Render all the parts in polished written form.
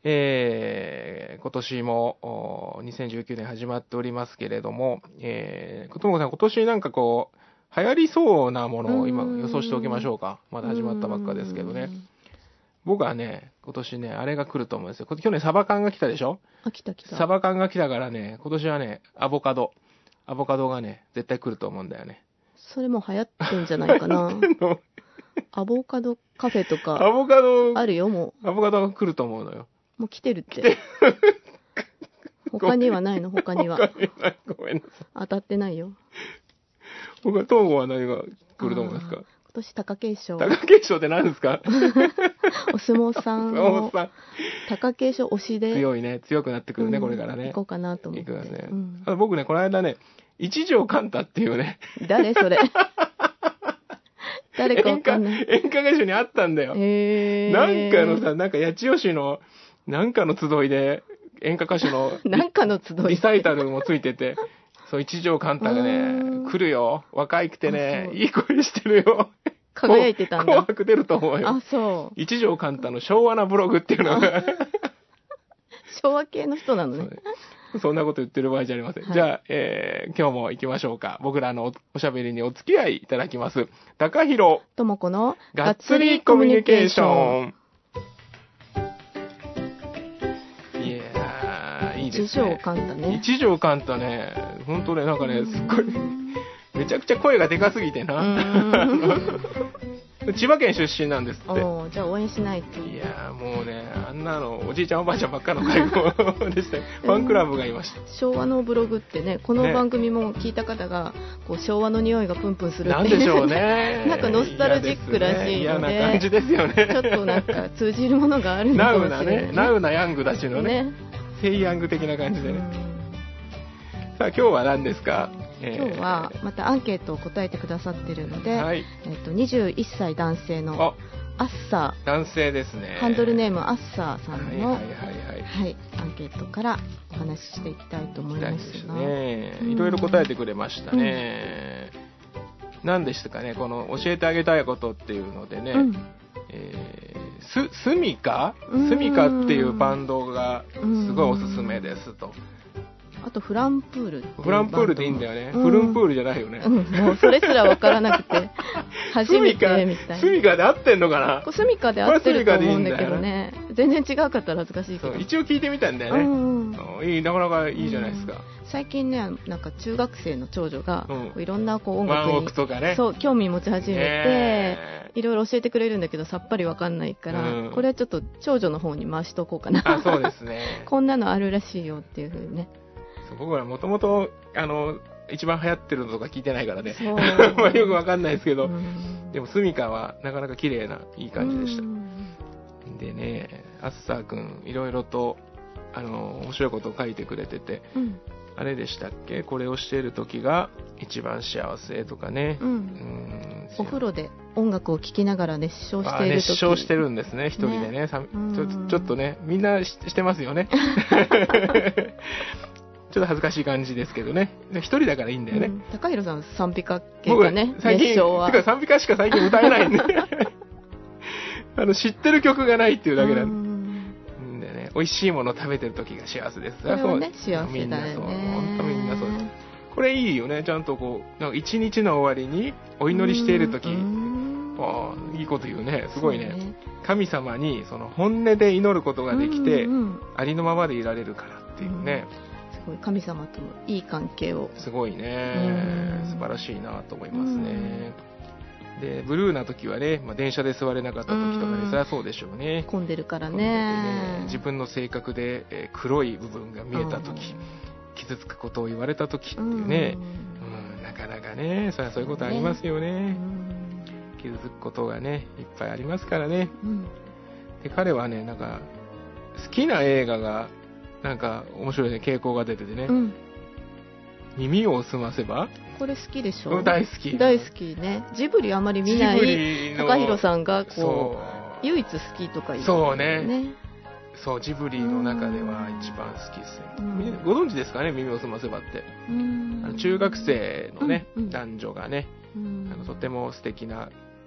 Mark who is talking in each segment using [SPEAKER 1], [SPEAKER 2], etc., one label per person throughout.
[SPEAKER 1] 今年も2019年始まっておりますけれども、ともこさん、今年なんかこう、流行りそうなものを今予想しておきましょうか。まだ始まったばっかですけどね。僕はね、今年ね、あれが来ると思うんですよ。去年サバ缶が来たでしょ？
[SPEAKER 2] 来た。
[SPEAKER 1] サバ缶が来たからね、今年はね、アボカドがね、絶対来ると思うんだよね。
[SPEAKER 2] それも流行ってんじゃないかな。アボカドカフェとか。
[SPEAKER 1] アボカド、
[SPEAKER 2] あるよ、も
[SPEAKER 1] う。アボカドが来ると思うのよ。
[SPEAKER 2] もう来てるって。他にはないの？他には。
[SPEAKER 1] ごめんなさい。
[SPEAKER 2] 当たってないよ。
[SPEAKER 1] 僕は東郷は何が来ると思いますか？
[SPEAKER 2] 今年貴景勝。
[SPEAKER 1] 貴景勝って何ですか？
[SPEAKER 2] お相撲さんを貴景勝推しで
[SPEAKER 1] 強いね、強くなってくるね、これからね。
[SPEAKER 2] 行こうかなと思って。
[SPEAKER 1] ね、僕ね、この間ね、一条寛太っていうね。
[SPEAKER 2] 誰それ？誰かわかんない。
[SPEAKER 1] 演歌歌手に会ったんだよ。なんかのさ、なんか八千代市のなんかの集いで演歌歌手の
[SPEAKER 2] なんかの集い
[SPEAKER 1] リサイタルもついてて、そう一条寛太がね来るよ。若いくてね、いい声してるよ。
[SPEAKER 2] 輝いてたんだ。
[SPEAKER 1] 紅白出ると思うよ。
[SPEAKER 2] あ、そう。
[SPEAKER 1] 一条寛太の昭和なブログっていうのが
[SPEAKER 2] 昭和系の人なのね。
[SPEAKER 1] そんなこと言ってる場合じゃありません。はい、じゃあ、今日も行きましょうか。僕らのおしゃべりにお付き合いいただきます。高弘
[SPEAKER 2] 智子の
[SPEAKER 1] がっつりコミュニケーション。いやー、いいですね。
[SPEAKER 2] 一条寛太ね。
[SPEAKER 1] 一条寛太ね、ほんとね、なんかね、すっごい、めちゃくちゃ声がでかすぎてな。千葉県出身なんですって。
[SPEAKER 2] じゃあ応援しないと。
[SPEAKER 1] いやーもうね、あんなのおじいちゃんおばあちゃんばっかの会合でしたよ。ファンクラブがいました。
[SPEAKER 2] 昭和のブログってね、この番組も聞いた方が、こう昭和の匂いがプンプンするって。
[SPEAKER 1] なんでしょうね。
[SPEAKER 2] なんかノスタルジックらしいので、
[SPEAKER 1] 嫌な感じですよね。
[SPEAKER 2] ちょっとなんか通じるものがあるのかもしれない、ね。
[SPEAKER 1] ナウなヤングたちのね、セイヤング的な感じでね。さあ今日は何ですか？
[SPEAKER 2] 今日はまたアンケートを答えてくださってるので、21歳男性のアッサー、
[SPEAKER 1] 男性ですね。
[SPEAKER 2] ハンドルネームアッサーさんの、
[SPEAKER 1] アン
[SPEAKER 2] ケートからお話ししていきたいと思いますが、
[SPEAKER 1] いろいろ答えてくれましたね。何でしたかね、この教えてあげたいことっていうのでね、スミカっていうバンドがすごいおすすめですと。
[SPEAKER 2] あとフランプール
[SPEAKER 1] でいいんだよね。フルンプールじゃないよね。
[SPEAKER 2] もうそれすら分からなくて初めてみたいな。
[SPEAKER 1] スミカで合ってんのかな？
[SPEAKER 2] スミカで合ってると思うんだけどね。全然違うかったら恥ずかしいけど。
[SPEAKER 1] 一応聞いてみたんだよね。なかなかいいじゃないですか。
[SPEAKER 2] 最近ね、なんか中学生の長女がいろんなこう音楽に
[SPEAKER 1] ワンオクとかね、
[SPEAKER 2] そう興味持ち始めて、いろいろ教えてくれるんだけどさっぱり分かんないから、これはちょっと長女の方に回しとこうかな。
[SPEAKER 1] そうですね。
[SPEAKER 2] こんなのあるらしいよっていう風にね。
[SPEAKER 1] 僕らもともと一番流行ってるのとか聞いてないからねよくわかんないですけど、でもスミカはなかなか綺麗ないい感じでした。でね、アッサーくんいろいろと面白いことを書いてくれてて、あれでしたっけ、これをしている時が一番幸せとかね、
[SPEAKER 2] お風呂で音楽を聴きながら熱唱している時。
[SPEAKER 1] 熱唱してるんですね、一人でね。ちょっとね、みんなしてますよね。ちょっと恥ずかしい感じですけどね。一人だからいいんだよね。
[SPEAKER 2] 高弘さん賛美歌系かね、熱唱は。
[SPEAKER 1] 賛美歌しか最近歌えないんで知ってる曲がないっていうだけなんでね、美味しいもの食べてる時が幸せです。
[SPEAKER 2] それはね、幸せだよね。
[SPEAKER 1] みんなそう。本当みんなそうです。これいいよね。ちゃんとこう、なんか一日の終わりにお祈りしている時、いいこと言うね。すごいね。神様にその本音で祈ることができて、ありのままでいられるからっていうね。
[SPEAKER 2] 神様とのいい関係を。
[SPEAKER 1] すごいね。素晴らしいなと思いますね。でブルーな時はね、電車で座れなかった時とかね、そりゃそうでしょうね。
[SPEAKER 2] 混んでるからね。
[SPEAKER 1] 自分の性格で、黒い部分が見えた時、傷つくことを言われた時っていうね、なかなかね、そりゃそういうことありますよね。傷つくことがねいっぱいありますからね。で彼はね、なんか好きな映画がなんか面白いね、傾向が出ててね、耳を澄ませば、
[SPEAKER 2] これ好きでしょ？
[SPEAKER 1] 大好き
[SPEAKER 2] ね。ジブリあまり見ない高弘さんがこう唯一好きとか言う、
[SPEAKER 1] そうね。そう、ジブリの中では一番好きですね。ご存知ですかね、耳を澄ませばって。中学生のね、男女がね、とても素敵な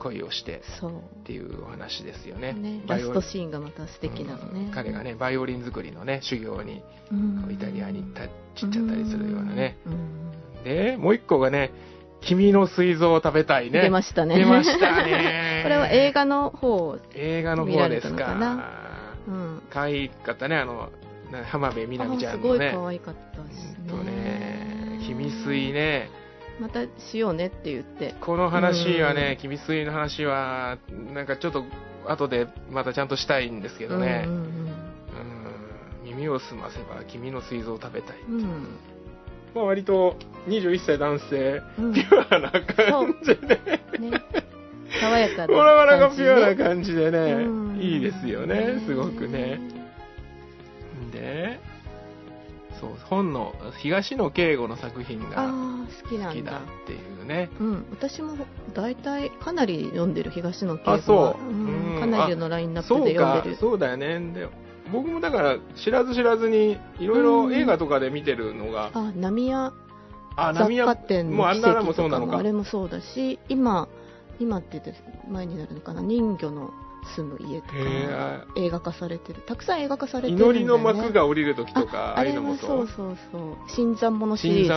[SPEAKER 1] 恋をしてっていうお話ですよね。
[SPEAKER 2] ラストシーンがまた素敵なのね。
[SPEAKER 1] 彼がねバイオリン作りのね修行にイタリアに立ちっちゃったりするようなね。でもう一個がね、君の膵臓を食べたいね。
[SPEAKER 2] 出ましたね。
[SPEAKER 1] 出ましたね。
[SPEAKER 2] これは映画の方
[SPEAKER 1] ですか。可愛かったね、浜辺美波ちゃんのね。
[SPEAKER 2] すごい可愛かったですね。
[SPEAKER 1] 君膵ね。
[SPEAKER 2] またしようねって言って。
[SPEAKER 1] この話はね、君膵の話はなんかちょっと後でまたちゃんとしたいんですけどね。耳を澄ませば君の膵臓を食べたい。まあ割と21歳男性、ピュアな感じで、
[SPEAKER 2] 爽やかな感じで、
[SPEAKER 1] なかなかピュアな感じでね、いいですよね、すごくね。で、そう、本の東野圭吾の作品が好きだっていうね。
[SPEAKER 2] 私も大体かなり読んでる、東野圭吾は。かなりのラインナップで読んでる。
[SPEAKER 1] そうだよね。で僕もだから知らず知らずにいろいろ映画とかで見てるのが、
[SPEAKER 2] 浪屋雑貨店の奇跡とかもあれもそうだし、今って言って前になるのかな、人魚の住む家とか映画化されてる、たくさん映画化されてるんだよね。
[SPEAKER 1] 祈りの幕が降りる時とか、あれも
[SPEAKER 2] そう新参者シリーズ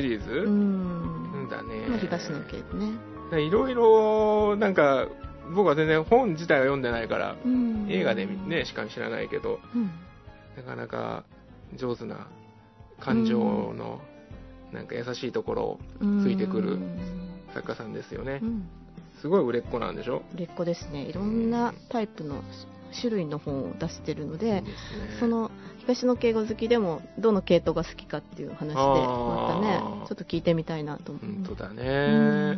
[SPEAKER 1] だね。
[SPEAKER 2] 東野圭吾ね。
[SPEAKER 1] いろいろなんか僕は全然本自体は読んでないから、映画でねしか知らないけど、なかなか上手な感情のなんか優しいところをついてくる作家さんですよね。すごい売れっ子なんでしょ。
[SPEAKER 2] 売れっ子ですね。いろんなタイプの種類の本を出してるので、その東野圭吾好きでもどの系統が好きかっていう話でまたね、ちょっと聞いてみたいなと思う。
[SPEAKER 1] 本当だね。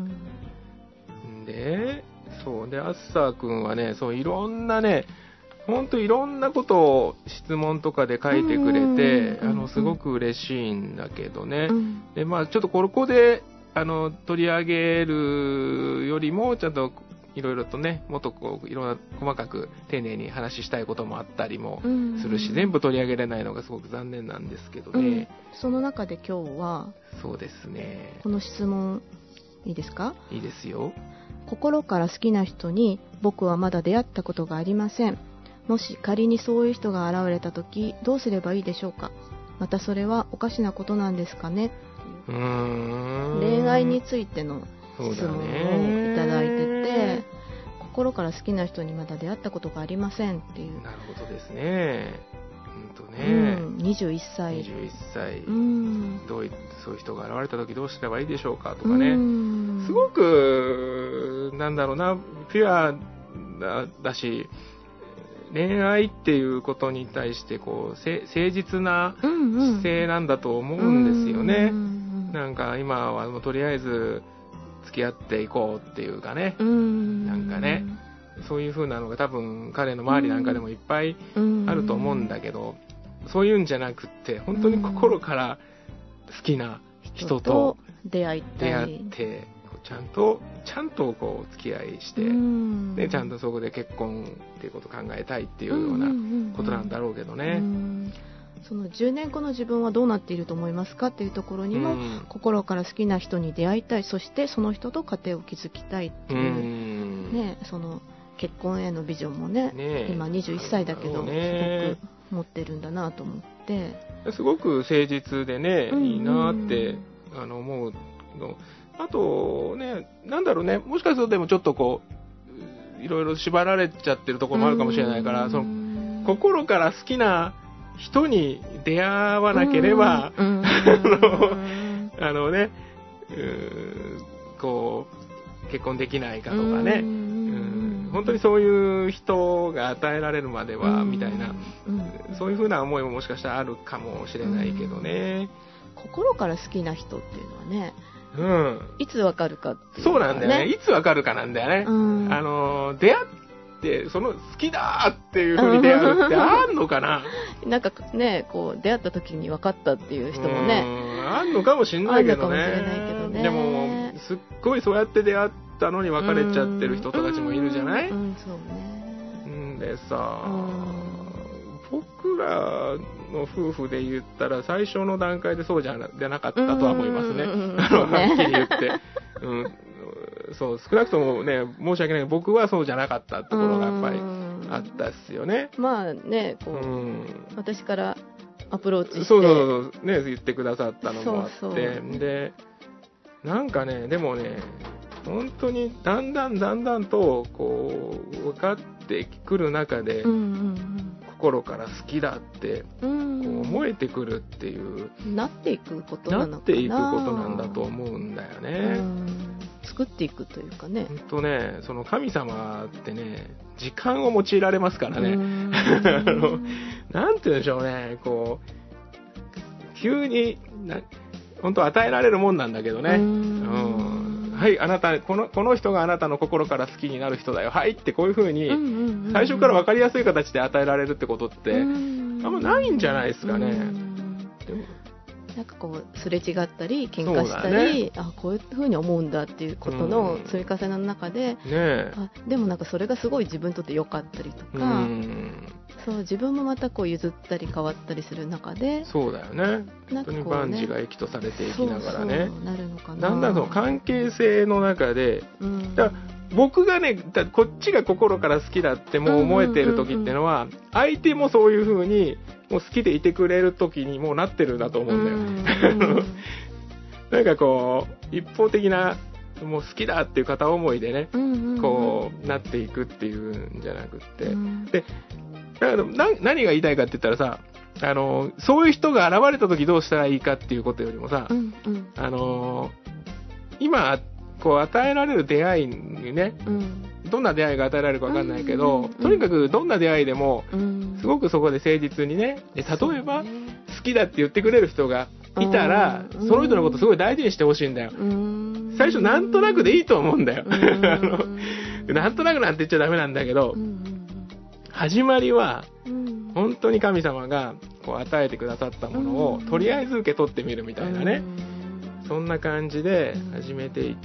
[SPEAKER 1] で、そうで、アッサー君はね、そういろんなね、本当いろんなことを質問とかで書いてくれて、すごく嬉しいんだけどね。で、まあちょっとここで取り上げるよりもちゃんといろいろとね、もっとこういろんな細かく丁寧に話したいこともあったりもするし、全部取り上げれないのがすごく残念なんですけどね。
[SPEAKER 2] その中で今日は、
[SPEAKER 1] そうですね。
[SPEAKER 2] この質問いいですか？
[SPEAKER 1] いいですよ。
[SPEAKER 2] 心から好きな人に僕はまだ出会ったことがありません。もし仮にそういう人が現れた時どうすればいいでしょうか。またそれはおかしなことなんですかね。恋愛についての質問をいただいてて、心から好きな人にまだ出会ったことがありませんっていう。
[SPEAKER 1] なるほどですね。
[SPEAKER 2] 21歳。
[SPEAKER 1] そういう人が現れた時どうすればいいでしょうかとかね。すごくなんだろうな、ピュアだし、恋愛っていうことに対してこう誠実な姿勢なんだと思うんですよね。なんか今はもうとりあえず付き合っていこうっていうかね、なんかね、そういう風なのが多分彼の周りなんかでもいっぱいあると思うんだけど、そういうんじゃなくって本当に心から好きな人と出会ってちゃんとこう付き合いして、でちゃんとそこで結婚っていうことを考えたいっていうようなことなんだろうけどね。
[SPEAKER 2] その10年後の自分はどうなっていると思いますかっていうところにも、心から好きな人に出会いたい、そしてその人と家庭を築きたいっていう、ね、その結婚へのビジョンもね、今21歳だけどすごく持ってるんだなと思って、
[SPEAKER 1] すごく誠実でね、いいなって思うの。あとね、なんだろうね、もしかするとでもちょっとこういろいろ縛られちゃってるところもあるかもしれないから、その心から好きな人に出会わなければこう結婚できないかとかね、本当にそういう人が与えられるまではみたいな、そういう風な思いももしかしたらあるかもしれないけどね。
[SPEAKER 2] 心から好きな人っていうのはね、いつわかるかっていう、
[SPEAKER 1] そうなんだよね。いつわかるかなんだよね。出会ってその好きだっていう風に出会うってあんのかな。
[SPEAKER 2] なんかね、こう出会った時に分かったっていう人もね、
[SPEAKER 1] あんのかもしれないけどね。でもすっごいそうやって出会ったのに別れちゃってる人たちもいるじゃない。
[SPEAKER 2] そうね。
[SPEAKER 1] でさ、僕らの夫婦で言ったら最初の段階でそうじゃなかったとは思いますね。はっきり言って、 そう少なくともね申し訳ないけど僕はそうじゃなかったところがやっぱりあったっすよね。
[SPEAKER 2] まあねこう、私からアプローチして
[SPEAKER 1] そうね言ってくださったのもあって、
[SPEAKER 2] そう
[SPEAKER 1] でなんかねでもね本当にだんだんとこう分かってくる中で、心から好きだってこう思えてくるっていう
[SPEAKER 2] なっていくことなのかな。
[SPEAKER 1] なっていくことなんだと思うんだよね。
[SPEAKER 2] 作っていくというかね。
[SPEAKER 1] 本当ねその神様ってね時間を用いられますからね。なんて言うんでしょうねこう急に本当与えられるもんなんだけどね。はいあなたこの人があなたの心から好きになる人だよはいってこういう風に最初から分かりやすい形で与えられるってことってあんまないんじゃないですかね。でも
[SPEAKER 2] なんかこうすれ違ったり喧嘩したり、あこういう風に思うんだっていうことの積み重ねの中で、あでもなんかそれがすごい自分にとって良かったりとか、そう自分もまたこう譲ったり変わったりする中で、
[SPEAKER 1] そうだよね。本当に万事が益とされていきながらね、
[SPEAKER 2] なるのかな。
[SPEAKER 1] だんだんその関係性の中で、だから僕がねこっちが心から好きだってもう思えている時っていうのは、相手もそういう風にもう好きでいてくれる時にもうなってるんだと思うんだよ。なんかこう一方的なもう好きだっていう片思いでね、こうなっていくっていうんじゃなくって、でだから何が言いたいかって言ったらさ、そういう人が現れた時どうしたらいいかっていうことよりもさ、今こう与えられる出会いにね、どんな出会いが与えられるか分かんないけど、とにかくどんな出会いでもすごくそこで誠実にね、で例えば好きだって言ってくれる人がいたら、その人のことすごい大事にしてほしいんだよ。最初なんとなくでいいと思うんだよ。なんとなくなんて言っちゃダメなんだけど、始まりは本当に神様がこう与えてくださったものをとりあえず受け取ってみるみたいなね、そんな感じで始めていって、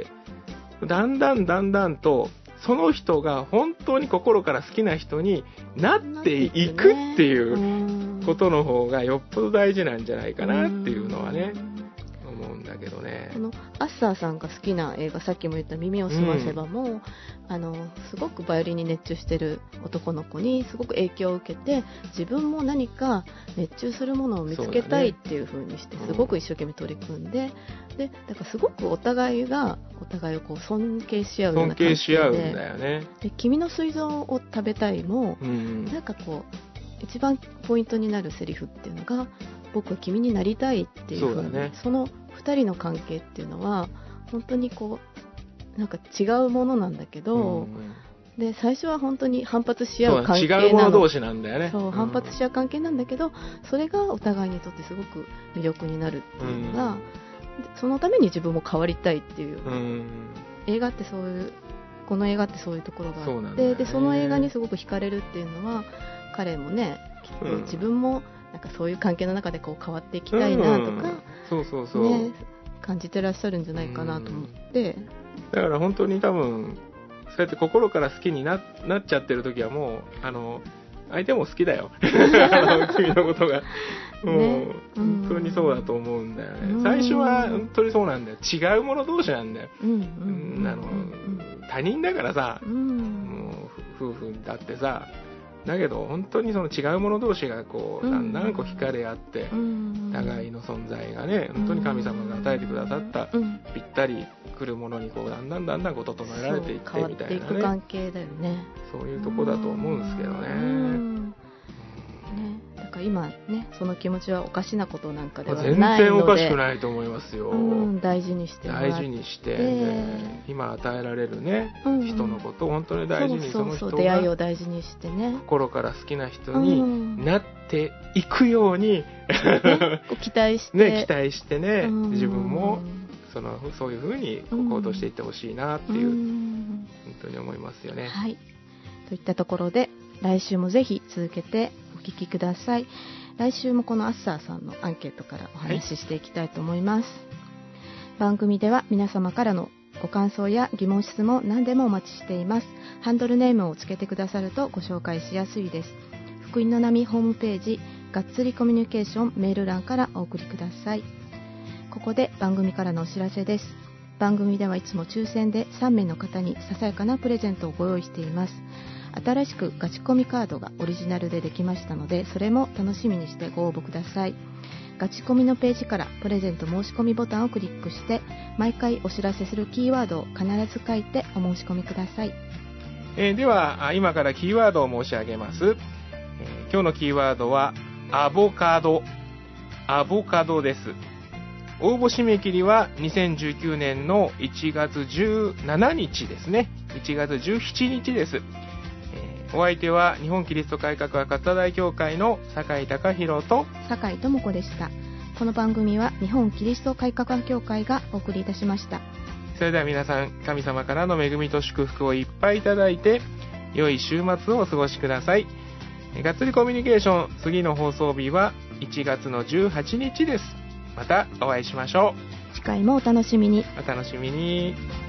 [SPEAKER 1] だんだんとその人が本当に心から好きな人になっていくっていうことの方がよっぽど大事なんじゃないかなっていうのはね思うんだけどね。
[SPEAKER 2] このアッサーさんが好きな映画、さっきも言った耳をすませばも、すごくバイオリンに熱中してる男の子にすごく影響を受けて、自分も何か熱中するものを見つけたいっていう風にして、すごく一生懸命取り組んで、でだからすごくお互いをこう尊敬し合うような関係で、
[SPEAKER 1] 尊敬し合うんだよね。
[SPEAKER 2] で君の膵臓を食べたいも、なんかこう一番ポイントになるセリフっていうのが、僕は君になりたいっていう風に、その2人の関係っていうのは本当にこうなんか違うものなんだけど、で最初は本当に反発し合う関係なの。
[SPEAKER 1] 違う者同士なんだよね。
[SPEAKER 2] そう反発し合う関係なんだけど、それがお互いにとってすごく魅力になるっていうのが、そのために自分も変わりたいっていう、映画ってそういう、この映画ってそういうところがあって、でその映画にすごく惹かれるっていうのは、彼もねきっと自分もなんかそういう関係の中でこう変わっていきたいなとか、ね、感じてらっしゃるんじゃないかなと思って、
[SPEAKER 1] だから本当に多分そうやって心から好きになっちゃってる時はもう相手も好きだよ。君のことがもう本当にそうだと思うんだよね。最初は本当にそうなんだよ。違う者同士なんだよ。他人だからさ、もう夫婦だってさ、だけど本当にその違う者同士がこうだんだんこう惹かれ合って、互いの存在がね本当に神様が与えてくださったぴったりくるものにこうだんだんこう整えられていってみたいなね、
[SPEAKER 2] 変わっていく関係だよね。
[SPEAKER 1] そういうとこだと思うんですけどね。
[SPEAKER 2] だから今ねその気持ちはおかしなことなんかではないので、全然
[SPEAKER 1] おかしくないと思いますよ。
[SPEAKER 2] 大事にして
[SPEAKER 1] 大事にして、今与えられるね、人のことを本当に大事に、その人が
[SPEAKER 2] 出会いを大事にしてね、
[SPEAKER 1] 心から好きな人になっていくように、
[SPEAKER 2] 期待して
[SPEAKER 1] ね、自分もそういう風に行動していってほしいなっていう、本当に思いますよね。
[SPEAKER 2] はい、といったところで来週もぜひ続けてお聞きください。来週もこのアッサーさんのアンケートからお話ししていきたいと思います。番組では皆様からのご感想や疑問質問何でもお待ちしています。ハンドルネームをつけてくださるとご紹介しやすいです。福音の波ホームページがっつりコミュニケーションメール欄からお送りください。ここで番組からのお知らせです。 番組ではいつも抽選で3名の方にささやかなプレゼントをご用意しています。新しくガチコミカードがオリジナルでできましたので、それも楽しみにしてご応募ください。ガチコミのページからプレゼント申し込みボタンをクリックして、毎回お知らせするキーワードを必ず書いてお申し込みください。
[SPEAKER 1] では今からキーワードを申し上げます。今日のキーワードはアボカドです。応募締め切りは2019年の1月17日ですね。1月17日です。お相手は日本キリスト改革派勝田大教会の酒井貴弘と
[SPEAKER 2] 酒井智子でした。この番組は日本キリスト改革派教会がお送りいたしました。
[SPEAKER 1] それでは皆さん、神様からの恵みと祝福をいっぱいいただいて、良い週末をお過ごしください。がっつりコミュニケーション、次の放送日は1月の18日です。またお会いしましょう。
[SPEAKER 2] 次回もお楽しみに。
[SPEAKER 1] お楽しみに。